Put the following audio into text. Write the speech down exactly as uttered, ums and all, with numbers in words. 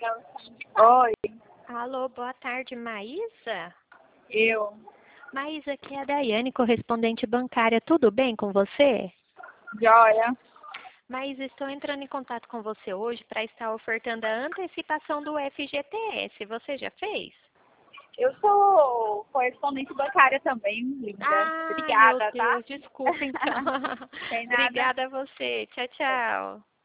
Oi, Alô, boa tarde, Maísa? eu. Maísa, aqui é a Daiane, correspondente bancária. Tudo bem com você? Joia. Maísa, estou entrando em contato com você hoje para estar ofertando a antecipação do F G T S. Você já fez? Eu sou correspondente bancária também, linda. Ah, meu Obrigada, tá? Deus, desculpa então. Tem nada. Obrigada a você. Tchau, tchau.